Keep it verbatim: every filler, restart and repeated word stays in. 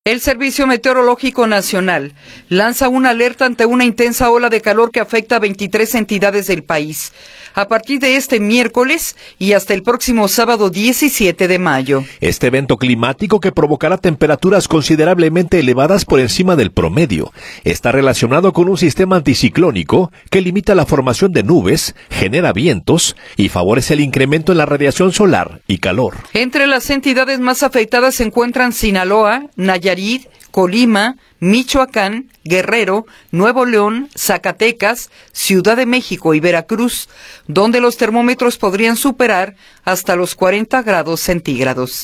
El Servicio Meteorológico Nacional lanza una alerta ante una intensa ola de calor que afecta a veintitrés entidades del país. A partir de este miércoles y hasta el próximo sábado diecisiete de mayo. Este evento climático, que provocará temperaturas considerablemente elevadas por encima del promedio, está relacionado con un sistema anticiclónico que limita la formación de nubes, genera vientos y favorece el incremento en la radiación solar y calor. Entre las entidades más afectadas se encuentran Sinaloa, Nayarit, Colima, Michoacán, Guerrero, Nuevo León, Zacatecas, Ciudad de México y Veracruz, donde los termómetros podrían superar hasta los cuarenta grados centígrados.